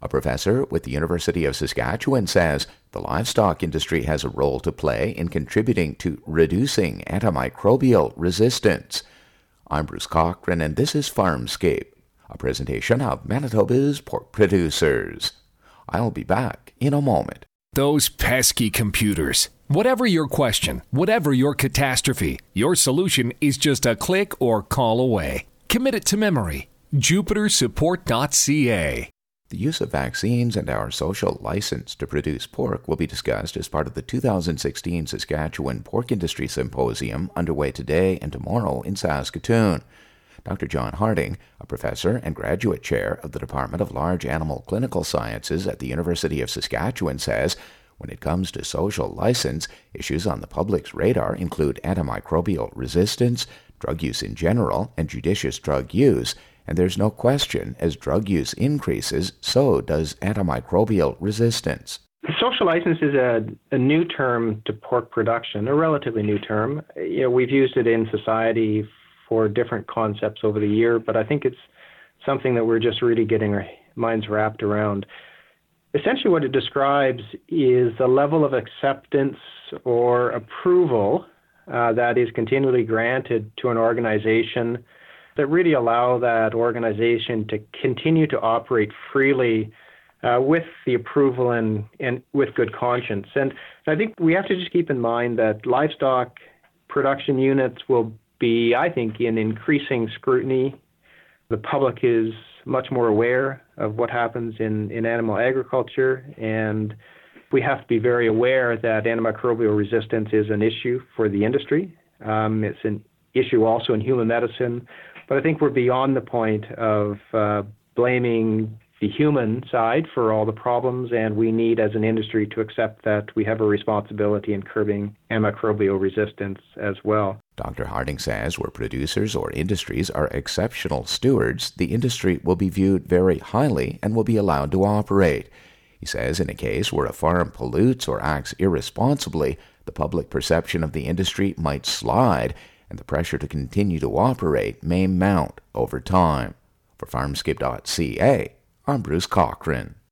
A professor with the University of Saskatchewan says the livestock industry has a role to play in contributing to reducing antimicrobial resistance. I'm Bruce Cochran, and this is Farmscape, a presentation of Manitoba's pork producers. I'll be back in a moment. Those pesky computers. Whatever your question, whatever your catastrophe, your solution is just a click or call away. Commit it to memory. JupiterSupport.ca. The use of vaccines and our social license to produce pork will be discussed as part of the 2016 Saskatchewan Pork Industry Symposium underway today and tomorrow in Saskatoon. Dr. John Harding, a professor and graduate chair of the Department of Large Animal Clinical Sciences at the University of Saskatchewan, says when it comes to social license, issues on the public's radar include antimicrobial resistance, drug use in general, and judicious drug use. And there's no question, as drug use increases, so does antimicrobial resistance. Social license is a new term to pork production, a relatively new term. We've used it in society for different concepts over the year, but I think it's something that we're just really getting our minds wrapped around. Essentially what it describes is the level of acceptance or approval that is continually granted to an organization that really allow that organization to continue to operate freely with the approval and with good conscience. And I think we have to just keep in mind that livestock production units will be, I think, in increasing scrutiny. The public is much more aware of what happens in animal agriculture, and we have to be very aware that antimicrobial resistance is an issue for the industry. It's an issue also in human medicine. But I think we're beyond the point of blaming the human side for all the problems, and we need, as an industry, to accept that we have a responsibility in curbing antimicrobial resistance as well. Dr. Harding says where producers or industries are exceptional stewards, the industry will be viewed very highly and will be allowed to operate. He says in a case where a farm pollutes or acts irresponsibly, the public perception of the industry might slide, and the pressure to continue to operate may mount over time. For Farmscape.ca, I'm Bruce Cochran.